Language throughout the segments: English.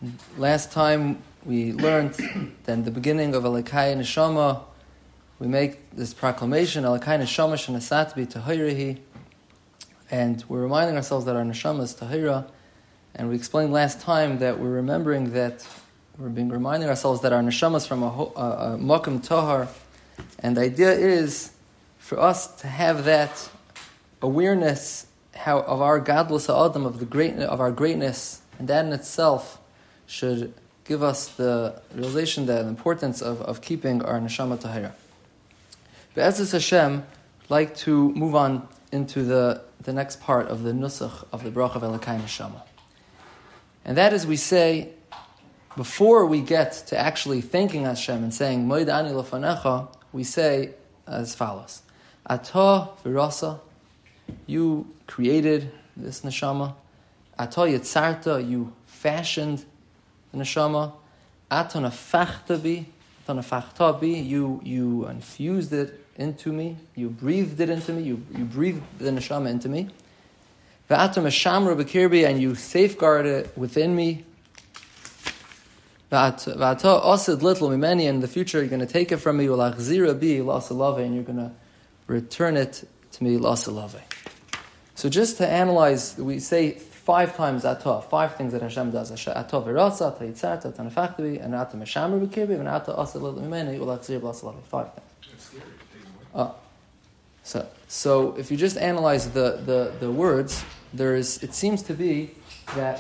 Last time we learned that in the beginning of Elokai Neshama, we make this proclamation, Elokai Neshama Shenasatbi Tahirahi, and we're reminding ourselves that our Neshama is Tahira, and we explained last time that we're remembering that, reminding ourselves that our Neshama is from a Mokum Tahar, and the idea is for us to have that awareness of our Gadlus Ha'adam, of our greatness, and that in itself should give us the realization, the importance of keeping our neshama tahira. Be'ezus Hashem, I'd like to move on into the next part of the nusach of the bracha of Elokai Neshama. And that is, we say, before we get to actually thanking Hashem and saying, Moed ani lefanecha, we say as follows. Atah v'rasa, you created this neshama. Atah yitzarta, you fashioned the neshama. Atah nefachta bi, you infused it into me. You breathed it into me. You breathed the neshama into me. Ve'atah meshamra b'kirbi, and you safeguard it within me. Ve'atah osid little mimeni, and in the future you're going to take it from me. Ulachzira bi lasalave, and you're going to return it to me lasalave. So just to analyze, we say 5 times atah, 5 things that Hashem does. Atah v'rasa, atah yitzarta, atah nefachtavi, and atah meshamar b'kirbi, and atah asad little mimeni, ulachzir b'lasalavi. 5 things. So if you just analyze the words, it seems to be that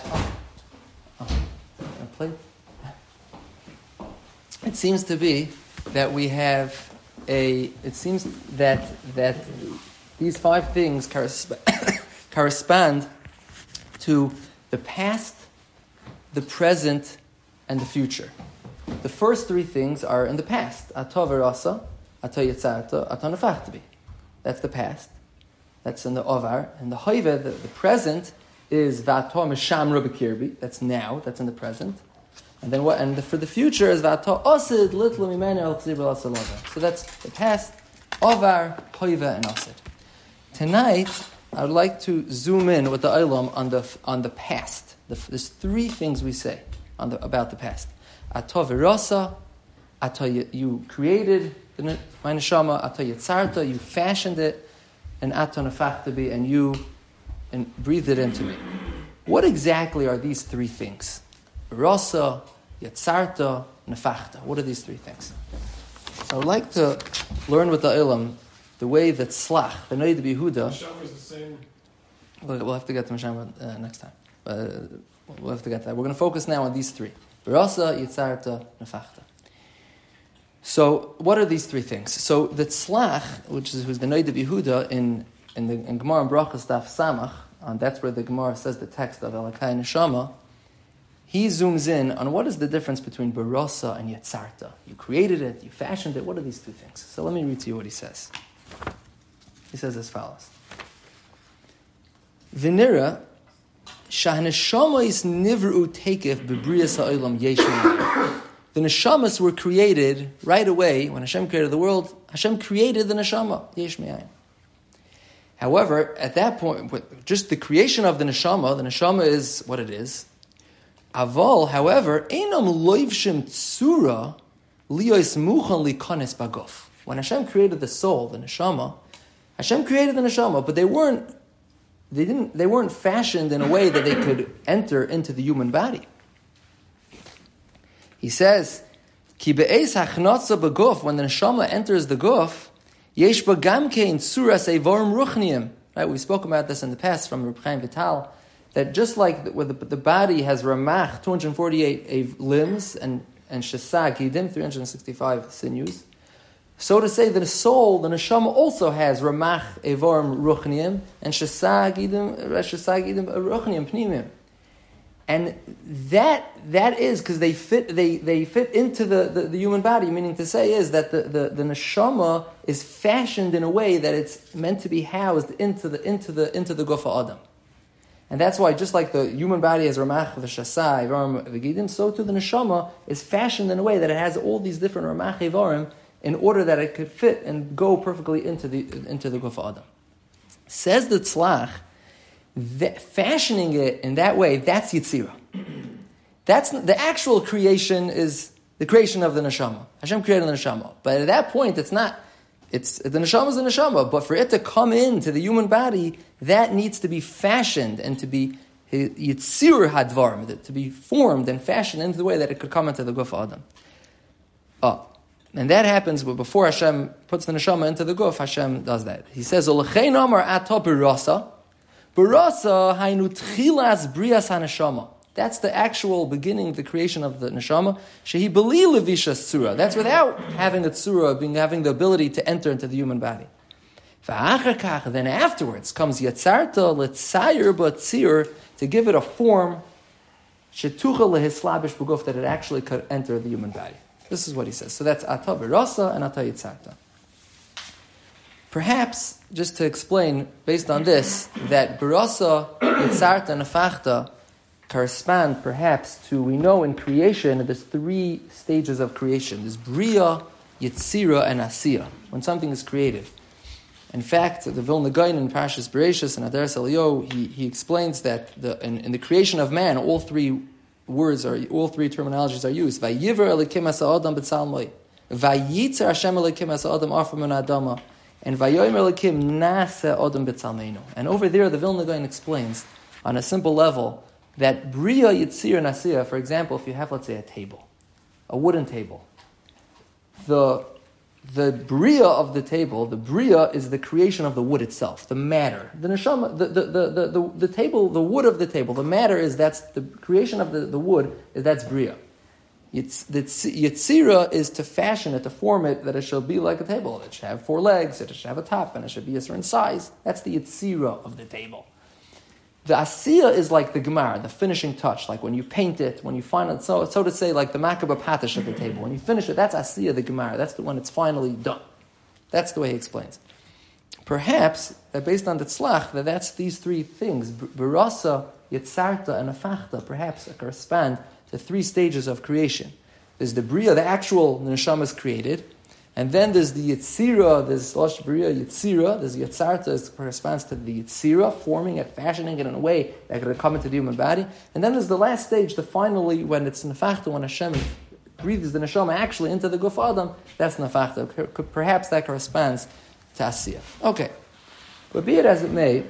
it seems to be that we have it seems that these 5 things correspond to the past, the present, and the future. The first 3 things are in the past. Atah v'rasa, atah yitzarta, atah nefachtavi. That's the past. That's in the ovar. And the hoive, the present, is v'atah meshamra b'kirbi. That's now. That's in the present. And then what? And for the future is v'atah osid litlu mimeni al-chzir b'lasalava. So that's the past, ovar, hoive, and osid. Tonight, I would like to zoom in with the Olam on the past. There's 3 things we say about the past. Atah v'rasa, atah you created my neshama, atah yitzarta, you fashioned it, and atah nefachtabi, and you breathed it into me. What exactly are these 3 things? Rasa, yitzarta, nefachta. What are these 3 things? So I would like to learn with the Olam the way that Slach, the Noid Yehuda... Neshama is the same... We'll have to get to Neshama next time. We'll have to get to that. We're going to focus now on these 3. Rasa, Yitzarta, Nefachta. So, what are these 3 things? So, the Tzlach, who's the Noid Yehuda in Gemara and Brachas Daf Samach, and that's where the Gemara says the text of Elokai Neshama, he zooms in on what is the difference between Barasa and Yitzarta. You created it, you fashioned it. What are these 2 things? So let me read to you what he says. He says as follows. V'nira, shahaneshama is nivru tekef bebrias ha'olam yeshma. The neshamas were created right away. When Hashem created the world, Hashem created the neshama, yesh me'ayin. However, at that point, with just the creation of the neshama is what it is. Aval, however, einam loivshim tsura liyos muchan likones bagof. When Hashem created the soul, the neshama, Hashem created the neshama, but they weren't fashioned in a way that they could enter into the human body. He says, Ki be'ez hachnatza baguf, when the neshama enters the guf, yesh bagam kein tsuras evorim ruchniim. Right, we spoke about this in the past from Reb Chaim Vital, that just like the body has ramach, 248 limbs, and shesag, gidim, 365 sinews, so to say that the soul, the neshama, also has ramach, evorim, ruchniim, and shesag, gidim, ruchniim, pnimim. And that is because they fit into the human body, meaning to say is that the neshama is fashioned in a way that it's meant to be housed into the gufa adam. And that's why, just like the human body has ramach v'shasai v'arim v'gidim, so too the neshama is fashioned in a way that it has all these different ramach v'arim in order that it could fit and go perfectly into the gufa adam. Says the tzlach, fashioning it in that way, that's yitzira. That's the actual creation is the creation of the neshama. Hashem created the neshama. But at that point, it's not. It's the neshama is the neshama. But for it to come into the human body, that needs to be fashioned and to be yitzir hadvar, to be formed and fashioned into the way that it could come into the guf adam. And that happens before Hashem puts the neshama into the guf. Hashem does that. He says, "Olechein amar ato barasa, barasa hainu tchilas brias haneshama." That's the actual beginning, the creation of the neshama. Shehi beli levisha tzura. That's without having the tzura, having the ability to enter into the human body. Then afterwards comes yatzarta letzayer b'tzir, to give it a form shetucha lehislabish b'guf, that it actually could enter the human body. This is what he says. So that's ata v'rasa and ata yitzarta. Perhaps, just to explain, based on this, that v'rasa, yitzarta, and nefachta correspond perhaps to, we know in creation, there's 3 stages of creation. There's bria, yitzira, and asiya, when something is created. In fact, the Vilna Gaon in Parshas Bereishis and Adaras Eliyahu, he explains that in the creation of man, all 3 terminologies are used. Vayiver elikim asa adam b'tzalmoi, vayitzer Hashem elikim asa adam afar min adama, and vayomer elikim nasa adam b'tzalmeinu. And over there, the Vilna Gaon explains on a simple level that bria, yitzir, and asiya. For example, if you have, let's say, a table, a wooden table, the bria of the table, the bria is the creation of the wood itself, the matter. The neshama, the table, the wood of the table, the matter is, that's the creation of the wood, that's bria. The yitzira is to fashion it, to form it, that it shall be like a table. It should have 4 legs, it should have a top, and it should be a certain size. That's the yitzira of the table. The asiya is like the gemara, the finishing touch, like when you paint it, when you find it, so to say, like the makabah patish of the table. When you finish it, that's asiya, the gemara. That's the one it's finally done. That's the way he explains. Perhaps, that based on the tzlach, that's these 3 things, barasa, yitzarta, and afachta, perhaps correspond to 3 stages of creation. There's the bria, the actual neshama is created, and then there's the yitzira, there's Losh Bria Yitzira, there's Yitzarta, it corresponds to the yitzira, forming it, fashioning it in a way that could come into the human body. And then there's the last stage, the finally, when it's nefachta, when Hashem breathes the neshama actually into the guf adam, that's nefachta. Perhaps that corresponds to asiya. Okay. But be it as it may,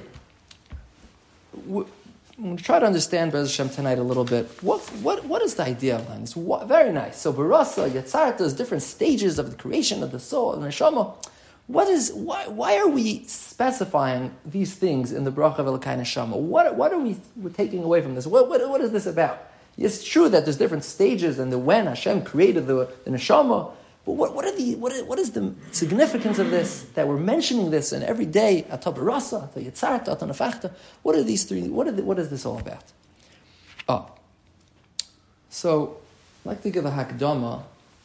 I'm going to try to understand Be'ez Hashem tonight a little bit. What is the idea of this? Very nice. So barasa, yatzarta, is different stages of the creation of the soul and the neshama. Why are we specifying these things in the bracha of Elokai Neshama? What are we taking away from this? What is this about? It's true that there's different stages and when Hashem created the neshama. But what is the significance of this, that we're mentioning this in every day, Ata Barasa, Ata Yitzarta, Ata Nefachta? What are these 3, what is this all about? So, I'd like to give a hakdama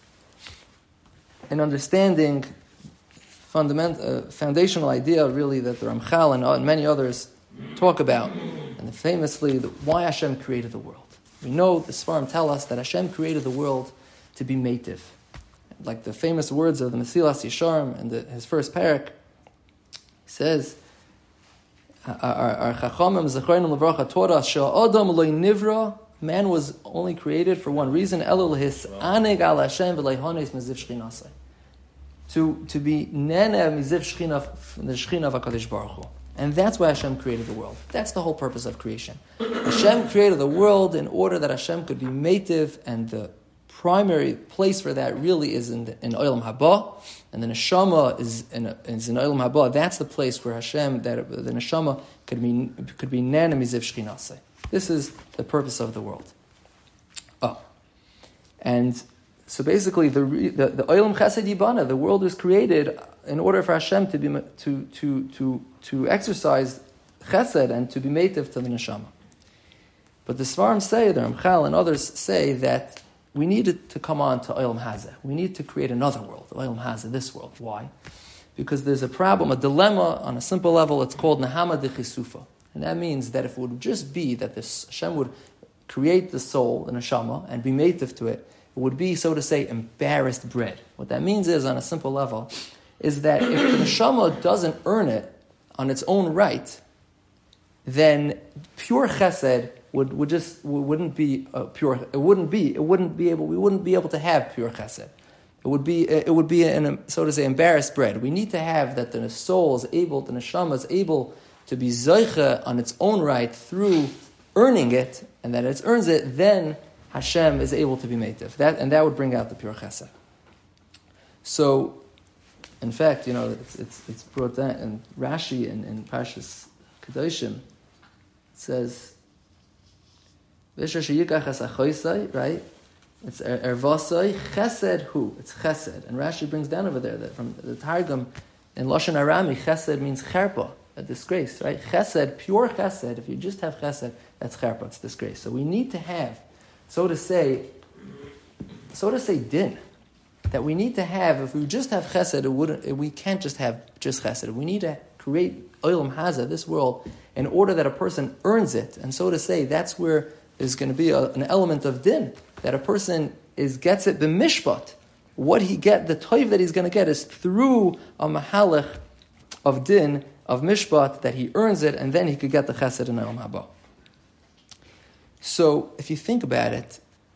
in understanding foundational idea really that the Ramchal and many others talk about, and famously, why Hashem created the world. We know the Sfarim tell us that Hashem created the world to be meitiv. Like the famous words of the Mesilas Yesharim in his first parak, he says, "Our Chachamim Zechreinu Levracha taught us she'adam lo nivra, man was only created for one reason, elo lehisaneg al Hashem v'leihanes miziv shchinasei, to be nene miziv shchina, the shchina of HaKadosh Baruch Hu." And that's why Hashem created the world. That's the whole purpose of creation. Hashem created the world in order that Hashem could be meitiv, and the primary place for that really is in Olam Haba, and the neshama is in Olam Haba. That's the place where Hashem, that the neshama could be nana miziv shchinasei. This is the purpose of the world. And so basically, the Olam Chesed Yibana, the world was created in order for Hashem to be to exercise Chesed and to be meitiv to the neshama. But the Svarim say, the Ramchal and others say that we needed to come on to Olam Hazeh. We need to create another world, Olam Hazeh, this world. Why? Because there's a problem, a dilemma on a simple level. It's called Nehama de Chisufa. And that means that if it would just be that Hashem would create the soul, the neshama, and be meitiv to it, it would be, so to say, embarrassed bread. What that means is, on a simple level, is that if the neshama doesn't earn it on its own right, then pure chesed wouldn't be pure. We wouldn't be able to have pure chesed. It would be an, so to say, embarrassed bread. We need to have that the soul is able, the neshama is able to be zoicha on its own right through earning it, and that it earns it, then Hashem is able to be meitiv. That would bring out the pure chesed. So, in fact, it's brought down in Rashi in Parshas Kedoshim. It says, right? It's ervasai chesed hu. It's chesed, and Rashi brings down over there that from the Targum in Lashon Arami, chesed means cherpa, a disgrace, right? Chesed, pure chesed. If you just have chesed, that's cherpa, it's disgrace. So we need to have, so to say, din. That we need to have. If we just have chesed, we can't just have just chesed. We need to create olam haza, this world, in order that a person earns it. And so to say, that's where there's going to be an element of din, that a person gets it b'mishpat. What the toiv that he's going to get is through a mahalach of din, of mishpat, that he earns it, and then he could get the chesed in olam haba. So if you think about it,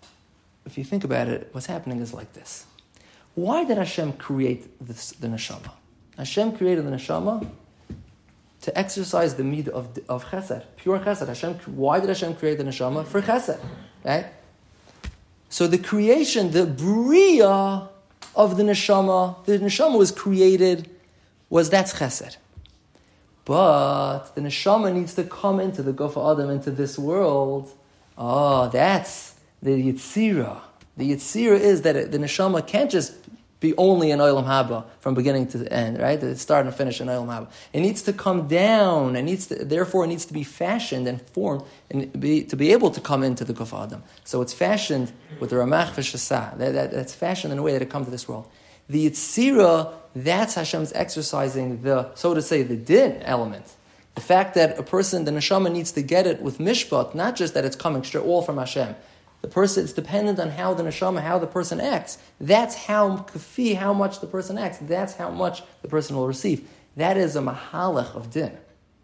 what's happening is like this. Why did Hashem create the neshama? Hashem created the neshama to exercise the midah of chesed, pure chesed. Why did Hashem create the neshama? For chesed, right? So the creation, the bria of the neshama was created, that's chesed. But the neshama needs to come into the Guf Adam, into this world. Oh, that's the Yitzira. The Yitzira is that the neshama can't just be only in Olam Haba from beginning to the end, right? It start and finish in Olam Haba. It needs to come down, therefore it needs to be fashioned and formed and to be able to come into the Guf Adam. So it's fashioned with the Ramach v'Shasah. That's fashioned in a way that it comes to this world. The Yitzira, that's Hashem's exercising so to say, the din element. The fact that a person, the neshama, needs to get it with mishpat, not just that it's coming straight all from Hashem. The person, it's dependent on how the neshama, how the person acts. That's how much the person acts. That's how much the person will receive. That is a mahalach of din.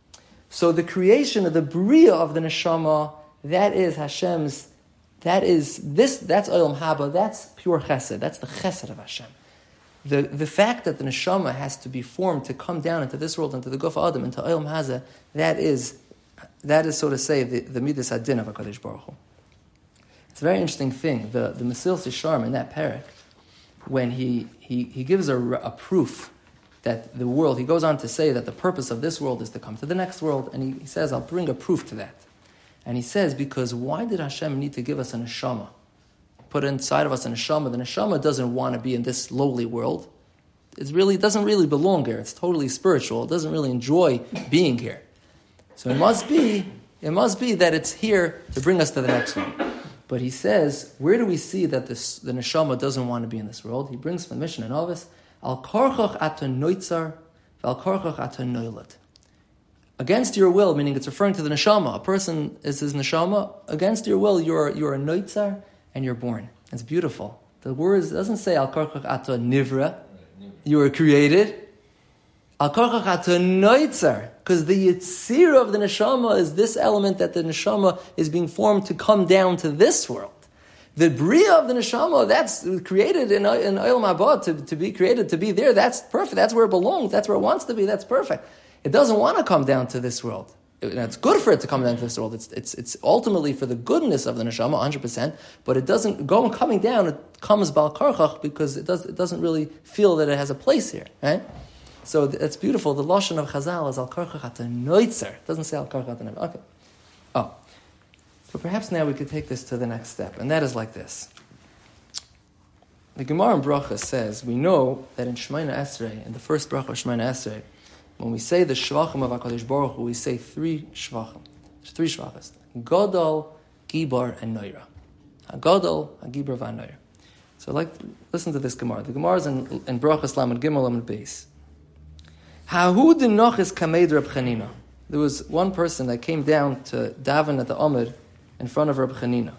So the creation of the bria of the neshama, that is Hashem's, that's olam haba, that's pure chesed, that's the chesed of Hashem. The fact that the neshama has to be formed to come down into this world, into the Guf Adam, into olam haza, that is, so to say, the midas hadin of HaKadosh Baruch Hu. It's a very interesting thing. The Mesilas Yesharim in that parak, when he gives a proof that the world, he goes on to say that the purpose of this world is to come to the next world, and he says, I'll bring a proof to that. And he says, because why did Hashem need to give us a neshama? Put inside of us a neshama. The neshama doesn't want to be in this lowly world. It doesn't really belong here. It's totally spiritual. It doesn't really enjoy being here. So it must be that it's here to bring us to the next one. But he says, where do we see that the neshama doesn't want to be in this world? He brings from the Mishnah in Ovis, Al karchach ata noitzar, Al karchach ata noilat. Against your will, meaning it's referring to the neshama. A person is his neshama. Against your will, you're a noitzar, and you're born. It's beautiful. The word doesn't say Al karchach ata nivra, you were created. Al karchach ata noitzar, because the yitzira of the neshama is this element that the neshama is being formed to come down to this world. The bria of the neshama, that's created in Olam Haba, to be created, to be there, that's perfect. That's where it belongs. That's where it wants to be. That's perfect. It doesn't want to come down to this world. It's good for it to come down to this world. It's ultimately for the goodness of the neshama, 100%. But it doesn't go and coming down. It comes bal karchach because it doesn't really feel that it has a place here, right? So it's beautiful. The lashon of Chazal is al karchach ata noitzer. It doesn't say al karchach ata nivra. Okay. Oh, so perhaps now we could take this to the next step, and that is like this. The Gemara in Bracha says we know that in Shemona Esrei, in the first bracha of Shemona Esrei, when we say the shvachim of HaKadosh Baruch Hu, we say three shvachim. There's three shvachas. Gadol, Gibar, and Noira. Gadol, Gibar, and Noira. So listen to this Gemara. The Gemara is in Brachas Lamed Gimel Lamed Beis. Hahu dinochis kamed Reb Chanina. There was one person that came down to daven at the Amud in front of Reb Chanina.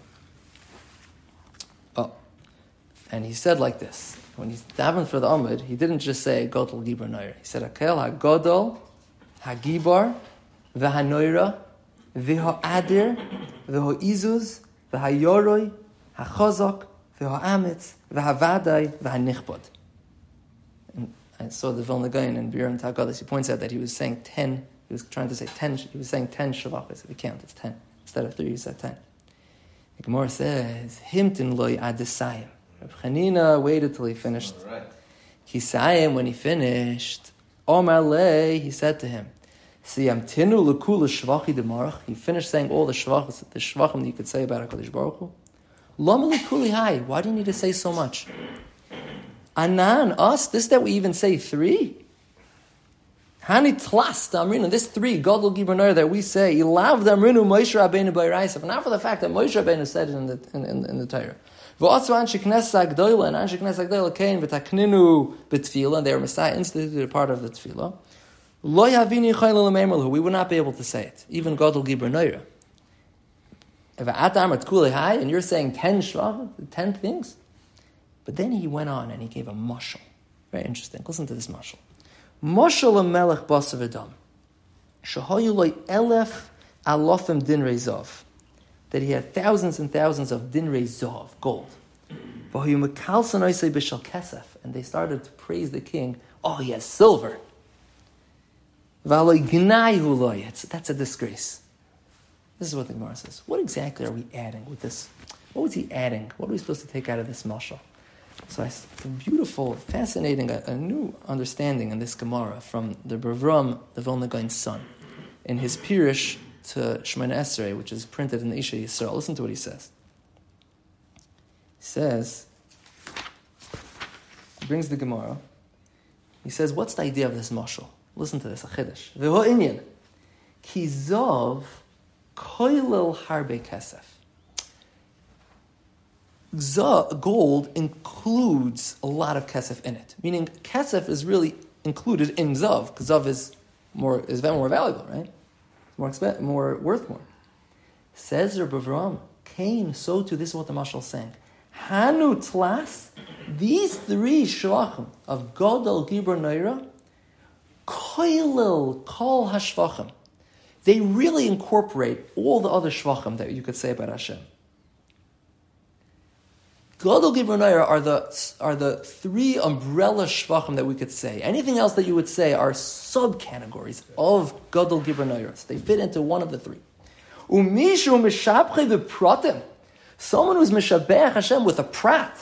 Oh, and he said like this. When he's davened for the Amud, he didn't just say Gadol Gibar Noira. He said Akel HaGadol HaGibar VeHaNoira v'ha'adir, v'ha'izuz, v'ha'yoroi, ha'chazak, v'ha'amitz, v'ha'vadai, v'ha'nichbod. And I saw the Vilna Gaon in Biur Haggadah. He points out that he was saying 10. He was trying to say 10. He was saying 10 shavachos. If you count, it's 10. Instead of 3, he said 10. The Gemara says, Himtin loy adesayim. Reb Chanina waited till he finished. Kisayim, when he finished, Omar lei, he said to him, Siyamtinu l'kula shvachi demarach. He finished saying all the shvachim that you could say about HaKadosh Baruch Hu. Lama l'kuli hai. Why do you need to say so much? Anan, us, this that we even say 3? Hani tlas damrinu, this 3, Gadol Gibor Noira that we say, Ilav damrinu Moshe Rabbeinu b'Oraisa, not for the fact that Moshe Rabbeinu said it in the Torah. V'otzu Anshe Knesset Agdola, and Anshe Knesset Agdola came v'takninu b'tfila, and they were Messiah instituted a part of the tefillah. Lo yavini chayla l'meimelu, we would not be able to say it, even Gadol Gibor Noira. V'at amrat kulei hai, and you're saying 10 shvach, 10 things? But then he went on and he gave a mashal. Very interesting. Listen to this mashal. Mashal melech basav adam. Shahayu loy elef alofim dinrei zav. That he had thousands and thousands of dinrei zav, gold. V'hayu mekalsan oisei b'shal kesef. And they started to praise the king. Oh, he has silver. V'aloy gnai loy. That's a disgrace. This is what the Gemara says. What exactly are we adding with this? What was he adding? What are we supposed to take out of this mashal? So it's a beautiful, fascinating, a new understanding in this Gemara from the Bavram, the Vilna Gaon's son, in his Pirush to Shemona Esrei, which is printed in the Isha Yisrael. Listen to what he says. He says, he brings the Gemara. He says, what's the idea of this mashal? Listen to this, a chiddush. V'ho inyan, ki zov koilel harbe kesef. Gold includes a lot of kesef in it. Meaning, kesef is really included in zav, because zav is more valuable, right? More worth more. Says Reb Avram, Cain, so too, this is what the mashal is saying. Hanu tlas, these 3 shlachim of Gadol Gibor Noira, koilel kol hashvachim. They really incorporate all the other shvachim that you could say about Hashem. Gadol Gibor Noira are the 3 umbrella shvachim that we could say. Anything else that you would say are subcategories of Gadol Gibor Noira. So they fit into one of the 3. Umishu mishabche v'pratim. Someone who's mishabech Hashem with a prat.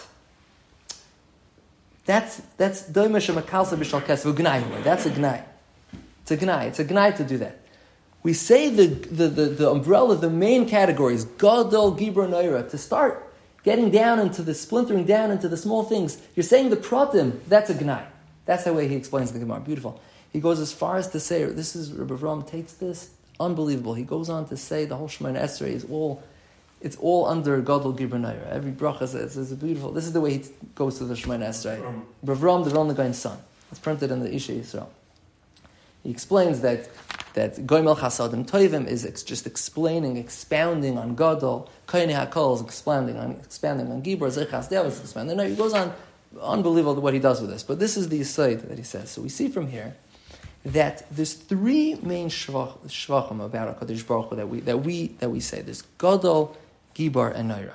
That's doimesh mekalsa b'shal kesef u'gnai. That's a gnai. It's a gnai. It's a gnai to do that. We say the umbrella, the main categories, Gadol Gibor Noira, to start getting down into the splintering down into the small things. You're saying the pratim, that's a gnai. That's the way he explains the Gemara. Beautiful. He goes as far as to say, this is, Rebbe Avram takes this, unbelievable. He goes on to say the whole Shemona Esrei is all under Gadol Gibor Noira. Every bracha is a beautiful, this is the way he goes to the Shemona Esrei. Rebbe Avram, the Vilna Gaon's son. It's printed in the Isha Yisrael. He explains that Goimel Chasadim Toivim is just expounding on Gadol. Koine HaKol is expanding on Gibor. Zechas Dev is expanding. No, he goes on, unbelievable what he does with this. But this is the aside that he says. So we see from here that there's 3 main shvachim about HaKadosh Baruch Hu that we say. There's Gadol, Gibor, and Noira.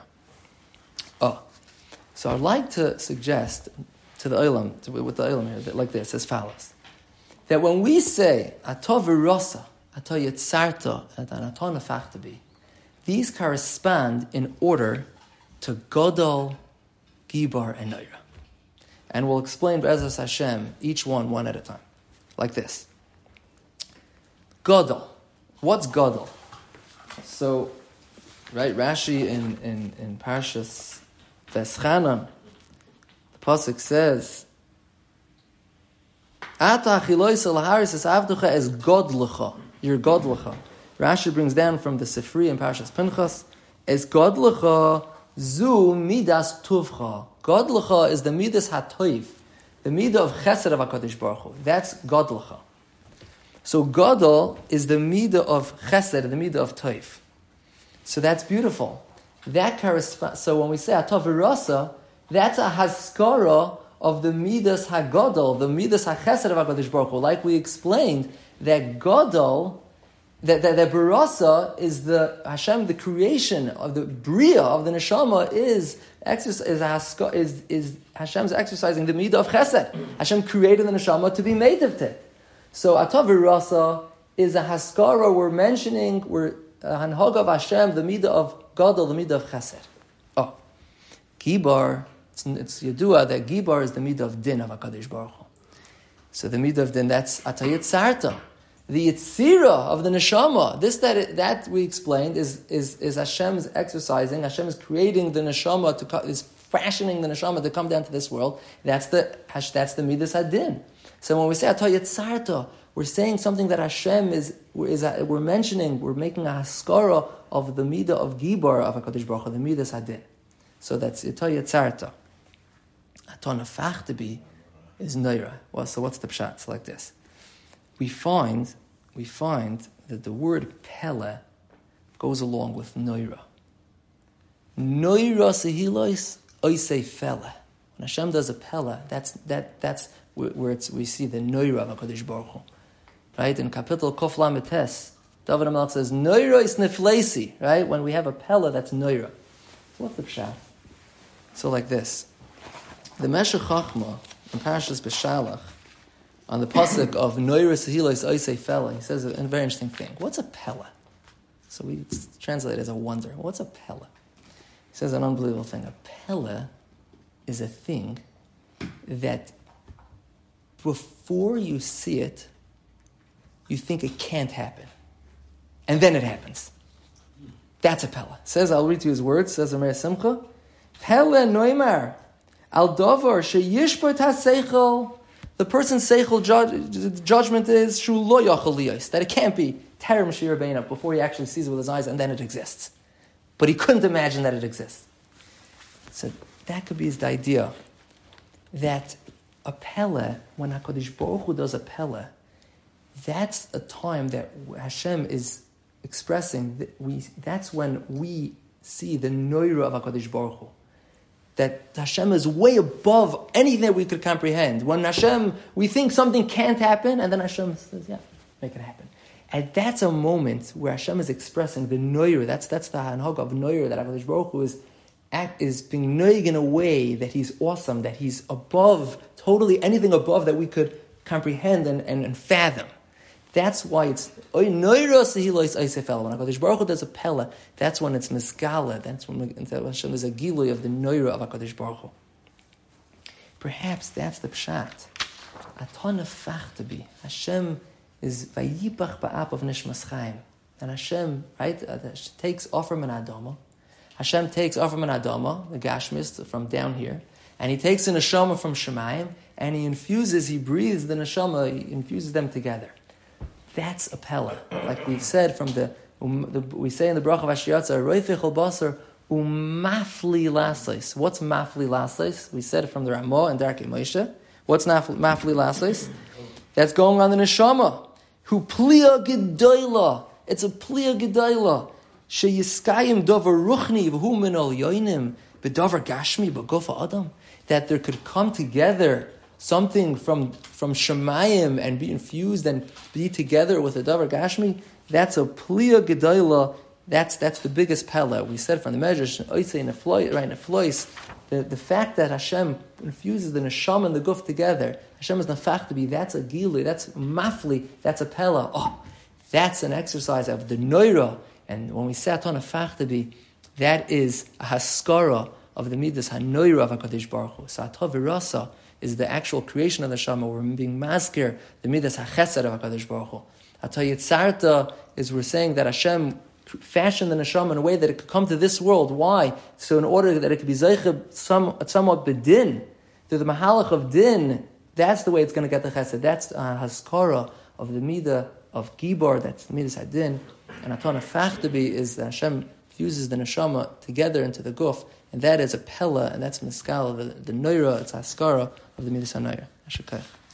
So I'd like to suggest to the Olam, with the Olam here, that like this, as follows. That when we say Atah v'rasa, Atah yitzarta, and Atah nefachtabi, these correspond in order to Gadol, Gibor, and Noira. And we'll explain Be'ezus Hashem, each one at a time. Like this. Gadol. What's Gadol? So, right, Rashi in Parshas Veschanan, the pasuk says, Ata achilois al-haris es avducha es godlecha. You're godlecha. Rashi brings down from the Sifri in Parshas Pinchas, es godlecha zu midas tuvcha. Godlecha is the midas hatoiv, the midah of chesed of HaKadosh Baruch Hu. That's godlecha. So Gadol is the midah of chesed, the midah of toiv. So that's beautiful. That corresponds. So when we say Atah v'rasa, that's a haskara of the midas hagadol, the midas hachesed of HaKadosh Baruch Hu. Like we explained, that gadol that Barasa is the Hashem, the creation of the Bria of the Neshama is Hashem's exercising the Midah of Chesed. Hashem created the Neshama to be made of it. So Atav Barasa is a Haskara. We're mentioning, Hanhag of Hashem, the Midah of Gadol, the Midah of Chesed. Oh, Gibar, it's Yadua that Gibar is the Midah of Din of HaKadosh Baruch Hu. So the Midah of Din, that's Atayit Sarta. The Yitzira of the Neshama, that we explained is Hashem's exercising. Hashem is creating the Neshama is fashioning the Neshama to come down to this world. That's the Midas Hadin. So when we say Atah Yitzarta, we're saying something that Hashem we're mentioning. We're making a haskara of the Midah of Gibar of Hakadosh Baruch Hu, the Midas Hadin. So that's Atah Yitzarta. Atah Nefachtabi is Neira. Well, so what's the pshat? It's like this. We find that the word Pele goes along with Noira. Noira sehilois oisei Fele. When Hashem does a Pele, that's where we see the Noira of HaKadosh Baruch Hu. Right? In Kapitel Kof Lamed Tes, David HaMelech says, Noira is neflesi. Right? When we have a Pele, that's Noira. So what's the pshat? So like this. The Meshech Chachma in Parashas Beshalach, on the pasuk of Noira Sehilos Oisei Fela, he says a very interesting thing. What's a Pele? So we translate it as a wonder. What's a Pele? He says an unbelievable thing. A Pele is a thing that before you see it, you think it can't happen. And then it happens. That's a Pele. Says, I'll read to you his words, says Amir Simcha, Pele Noimar, Al Dovar Sheyishbot HaSeichel. The person's seichel judgment is shu lo yachal liyos, that it can't be terem shir beina before he actually sees it with his eyes and then it exists. But he couldn't imagine that it exists. So that could be the idea that a Pele, when HaKadosh Baruch Hu does a Pele, that's a time that Hashem is expressing. That's when we see the noira of HaKadosh Baruch Hu. That Hashem is way above anything that we could comprehend. When Hashem, we think something can't happen, and then Hashem says, yeah, make it happen. And that's a moment where Hashem is expressing the noira. That's the hanhag of noira, that HaKadosh Baruch Hu is being noig in a way that he's awesome, that he's above, totally anything above that we could comprehend and fathom. That's why it's noira sehilois oisefel. When HaKadosh Baruch Hu does a Pele, that's when it's mizgala. That's when Hashem is a gilui of the noira of HaKadosh Baruch Hu. Perhaps that's the pshat. Atah nefachtabi. Hashem is vayipach ba'ap of nishmas chaim. And Hashem, right, takes Offer min Adama. Hashem takes Offer min Adama, the Gashmis from down here, and he takes a neshama from Shemayim, and he breathes the neshama, he infuses them together. That's a Pele. Like we've said from we say in the Bracha of Hashiyatza, Roifich al Basar umafli lasais. What's mafli lasais? We said it from the Ramah and Darkei Moshe. What's mafli lasais? That's going on the neshama. Hu plia gedoyla. It's a plia gedoyla. Sheyiskayim dover ruchni v'hu min al yoinim b'dover gashmi b'gofa adam. That there could come together something from Shemayim and be infused and be together with a davar gashmi. That's a plia gedoyla. That's the biggest Pele. We said from the measures, the fact that Hashem infuses the neshama and the guf together, Hashem is nafach to be, that's a gili, that's mafli, that's a Pele. Oh, that's an exercise of the noira. And when we say atah nafach to be, that is a haskara of the midas hanoira of HaKadosh Baruch Hu. So atah virasa is the actual creation of the neshama. We're being maskir the midas hachesed of HaKadosh Baruch Hu. Atah yitzarta is we're saying that Hashem fashioned the neshama in a way that it could come to this world. Why? So in order that it could be zeicheb somewhat bedin, through the mahalach of din, that's the way it's going to get the chesed. That's haskara of the midah of gibar, that's the midas hadin. And atah nefachtabi is that Hashem fuses the neshama together into the guf, and that is a Pele, and that's miskala, the noira, it's haskara of the midas hanoira.